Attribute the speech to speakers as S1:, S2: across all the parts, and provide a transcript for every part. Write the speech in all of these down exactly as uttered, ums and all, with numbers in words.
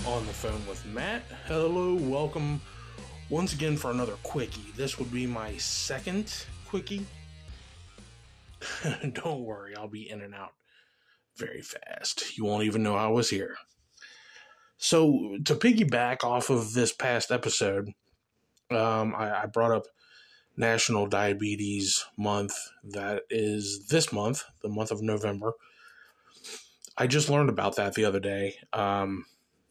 S1: on the phone with Matt. Hello, welcome once again for another quickie. This would be my second quickie. Don't worry, I'll be in and out very fast. You won't even know I was here. So, to piggyback off of this past episode, um, I, I brought up National Diabetes Month. That is this month, the month of November. I just learned about that the other day. Um,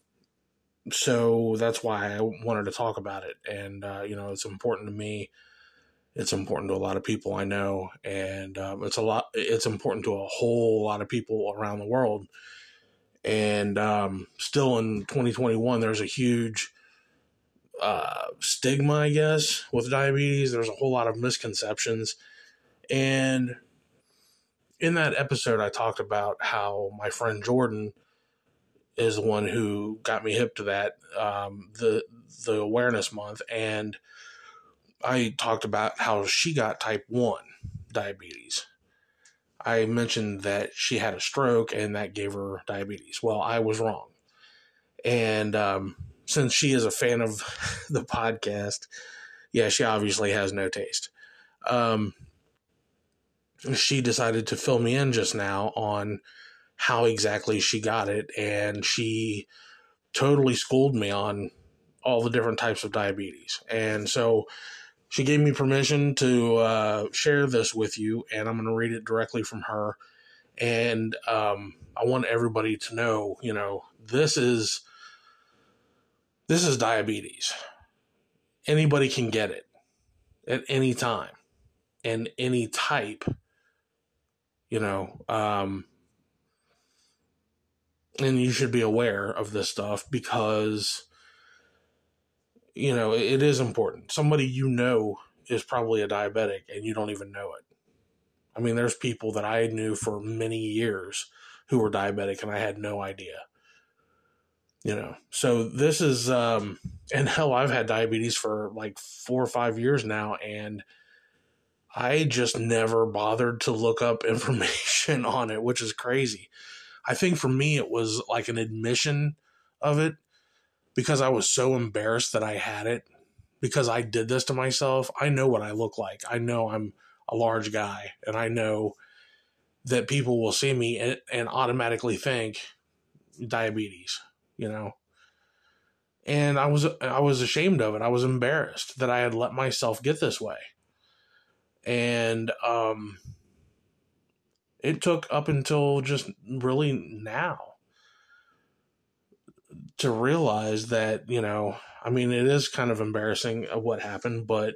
S1: so that's why I wanted to talk about it. And, uh, you know, it's important to me. It's important to a lot of people I know. And um, it's a lot. It's important to a whole lot of people around the world. And um, still in twenty twenty-one, there's a huge uh, stigma, I guess, with diabetes. There's a whole lot of misconceptions. And in that episode, I talked about how my friend Jordan is the one who got me hip to that, um, the the awareness month. And I talked about how she got type one diabetes. I mentioned that she had a stroke and that gave her diabetes. Well, I was wrong. And um, since she is a fan of the podcast, yeah, she obviously has no taste. Um, she decided to fill me in just now on how exactly she got it. And she totally schooled me on all the different types of diabetes. And so she gave me permission to uh, share this with you, and I'm going to read it directly from her. And um, I want everybody to know, you know, this is this is diabetes. Anybody can get it at any time and any type, you know, um, and you should be aware of this stuff because, you know, it is important. Somebody you know is probably a diabetic and you don't even know it. I mean, there's people that I knew for many years who were diabetic and I had no idea. You know, so this is, um, and hell, I've had diabetes for like four or five years now, and I just never bothered to look up information on it, which is crazy. I think for me, it was like an admission of it. Because I was so embarrassed that I had it, because I did this to myself. I know what I look like. I know I'm a large guy, and I know that people will see me and, and automatically think diabetes, you know. And I was I was ashamed of it. I was embarrassed that I had let myself get this way. And um, it took up until just really now to realize that, you know, I mean, it is kind of embarrassing of what happened, but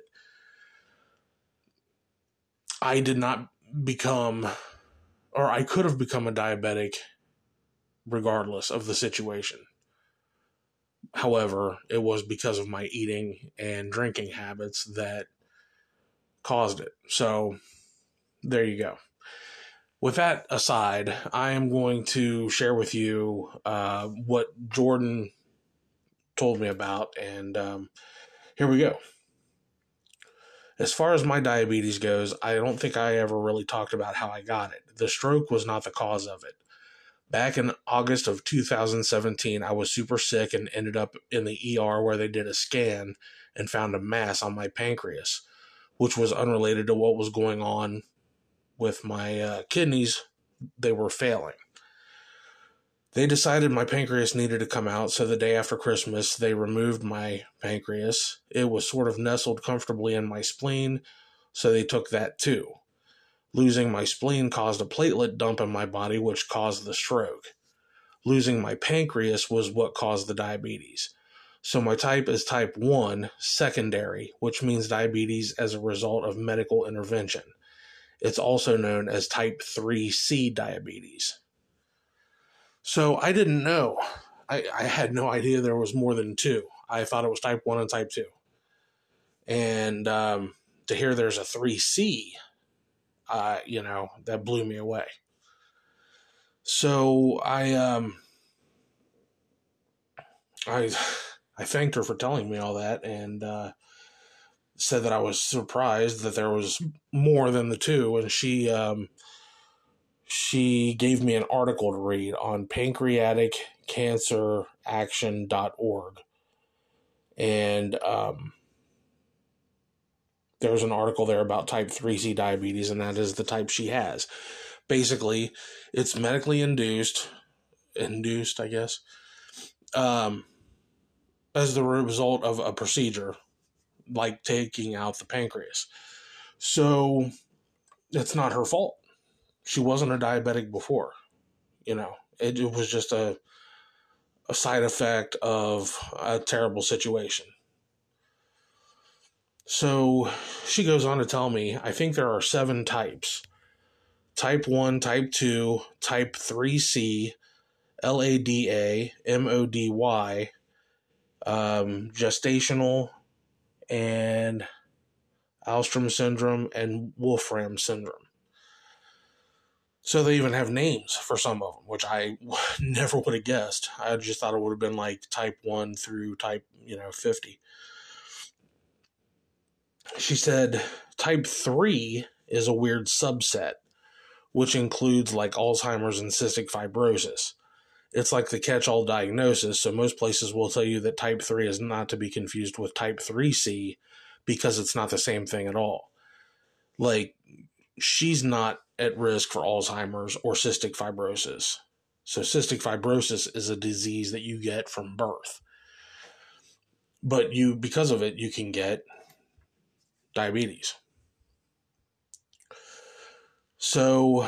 S1: I did not become, or I could have become a diabetic regardless of the situation. However, it was because of my eating and drinking habits that caused it. So there you go. With that aside, I am going to share with you uh, what Jordan told me about, and um, here we go. As far as my diabetes goes, I don't think I ever really talked about how I got it. The stroke was not the cause of it. Back in August of two thousand seventeen, I was super sick and ended up in the E R where they did a scan and found a mass on my pancreas, which was unrelated to what was going on with my uh, kidneys. They were failing. They decided my pancreas needed to come out, so the day after Christmas, they removed my pancreas. It was sort of nestled comfortably in my spleen, so they took that too. Losing my spleen caused a platelet dump in my body, which caused the stroke. Losing my pancreas was what caused the diabetes. So my type is type one, secondary, which means diabetes as a result of medical intervention. It's also known as type three C diabetes. So I didn't know. I, I had no idea there was more than two. I thought it was type one and type two. And um, to hear there's a three C, uh, you know, that blew me away. So I, um, I, I thanked her for telling me all that, and uh, said that I was surprised that there was more than the two. And she, um, she gave me an article to read on pancreatic cancer action dot org. And um, there's an article there about type three C diabetes, and that is the type she has. Basically, it's medically induced, induced, I guess, um, as the result of a procedure, like taking out the pancreas. So it's not her fault. She wasn't a diabetic before. You know, it, it was just a, a side effect of a terrible situation. So she goes on to tell me, I think there are seven types. Type one, type two, type three C, L A D A, M O D Y, um, gestational, and Alstrom syndrome, and Wolfram syndrome. So they even have names for some of them, which I never would have guessed. I just thought it would have been like type one through type, you know, fifty. She said type three is a weird subset, which includes like Alzheimer's and cystic fibrosis. It's like the catch-all diagnosis, so most places will tell you that type three is not to be confused with type three C because it's not the same thing at all. Like, she's not at risk for Alzheimer's or cystic fibrosis. So cystic fibrosis is a disease that you get from birth. But you, because of it, you can get diabetes. So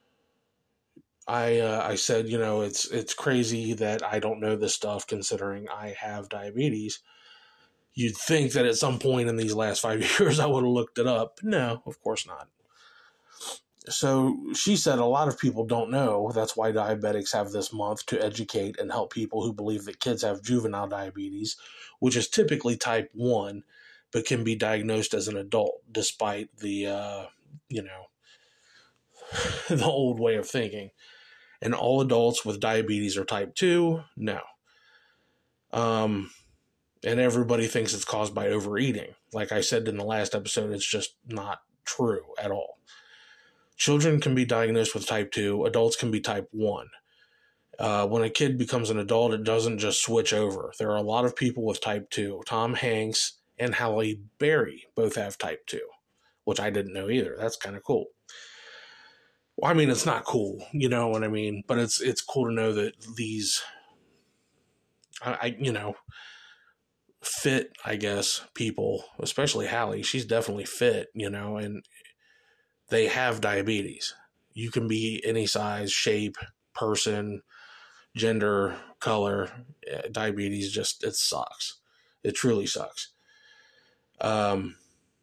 S1: I uh, I said, you know, it's it's crazy that I don't know this stuff considering I have diabetes. You'd think that at some point in these last five years I would have looked it up. No, of course not. So she said a lot of people don't know. That's why diabetics have this month to educate and help people who believe that kids have juvenile diabetes, which is typically type one, but can be diagnosed as an adult despite the, uh, you know, the old way of thinking. And all adults with diabetes are type two? No. Um, and everybody thinks it's caused by overeating. Like I said in the last episode, it's just not true at all. Children can be diagnosed with type two. Adults can be type one. Uh, when a kid becomes an adult, it doesn't just switch over. There are a lot of people with type two. Tom Hanks and Halle Berry both have type two, which I didn't know either. That's kind of cool. Well, I mean, it's not cool, you know what I mean? But it's it's cool to know that these, I, I you know, fit, I guess, people, especially Halle, she's definitely fit, you know, and they have diabetes. You can be any size, shape, person, gender, color. Diabetes just, it sucks. It truly sucks. Um,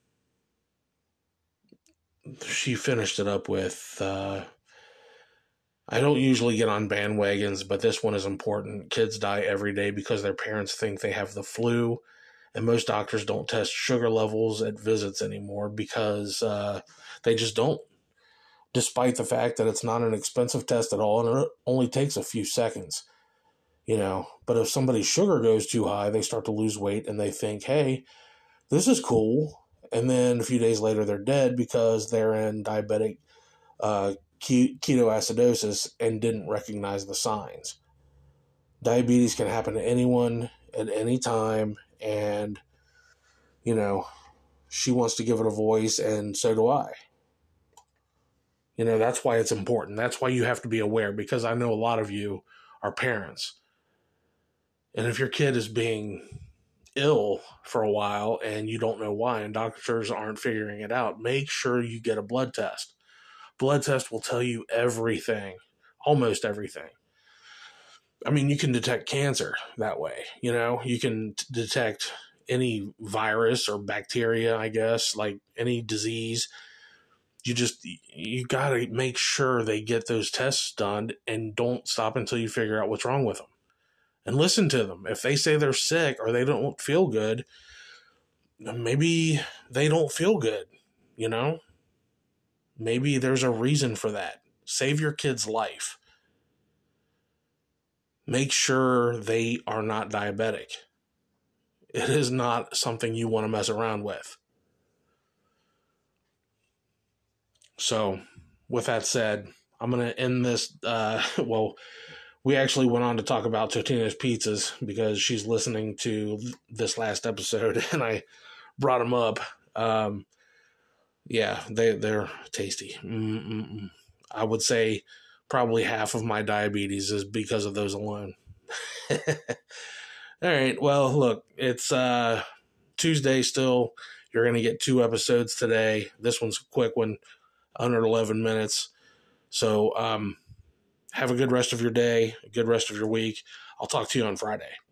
S1: she finished it up with, uh, I don't usually get on bandwagons, but this one is important. Kids die every day because their parents think they have the flu, and most doctors don't test sugar levels at visits anymore because uh, they just don't, despite the fact that it's not an expensive test at all and it only takes a few seconds, you know. But if somebody's sugar goes too high, they start to lose weight and they think, hey, this is cool. And then a few days later, they're dead because they're in diabetic uh, ketoacidosis and didn't recognize the signs. Diabetes can happen to anyone at any time, and, you know, she wants to give it a voice, and so do I. You know, that's why it's important. That's why you have to be aware, because I know a lot of you are parents. And if your kid is being ill for a while and you don't know why, and doctors aren't figuring it out, make sure you get a blood test. Blood test will tell you everything, almost everything. I mean, you can detect cancer that way. You know, you can t- detect any virus or bacteria, I guess, like any disease. You just, you got to make sure they get those tests done and don't stop until you figure out what's wrong with them. And listen to them. If they say they're sick or they don't feel good, maybe they don't feel good, you know? Maybe there's a reason for that. Save your kid's life. Make sure they are not diabetic. It is not something you want to mess around with. So, with that said, I'm going to end this, uh, well, we actually went on to talk about Totino's Pizzas because she's listening to this last episode, and I brought them up. Um, yeah, they, they're tasty. Mm-mm-mm. I would say probably half of my diabetes is because of those alone. All right, well, look, it's uh, Tuesday still. You're going to get two episodes today. This one's a quick one, under eleven minutes. So um, have a good rest of your day, a good rest of your week. I'll talk to you on Friday.